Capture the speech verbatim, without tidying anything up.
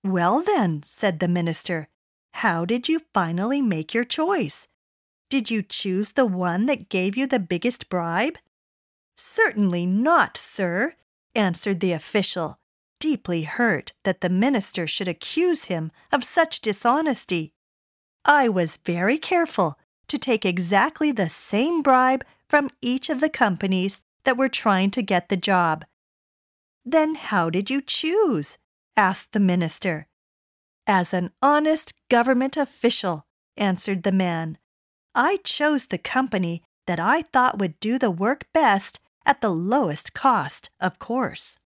"Well then," said the minister, "how did you finally make your choice? Did you choose the one that gave you the biggest bribe?" "Certainly not, sir," answered the official, deeply hurt that the minister should accuse him of such dishonesty. "I was very careful to take exactly the same bribe from each of the companies that were trying to get the job." "Then how did you choose?" asked the minister. "As an honest government official," answered the man. "I chose the company that I thought would do the work best at the lowest cost, of course."